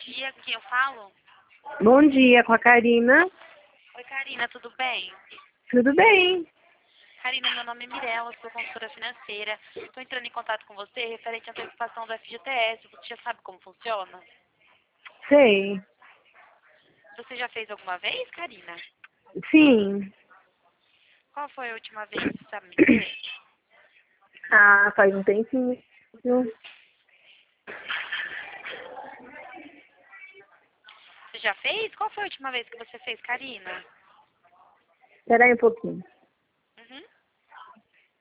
dia, com quem eu falo? Bom dia, com a Karina. Oi, Karina, tudo bem? Tudo bem? Karina, meu nome é Mirella, sou consultora financeira. Estou entrando em contato com você referente à antecipação do FGTS. Você já sabe como funciona? Sei. Você já fez alguma vez, Karina? Sim. Qual foi a última vez, você sabe me dizer? Ah, faz um tempinho. Você já fez? Qual foi a última vez que você fez, Karina? Espera aí um pouquinho.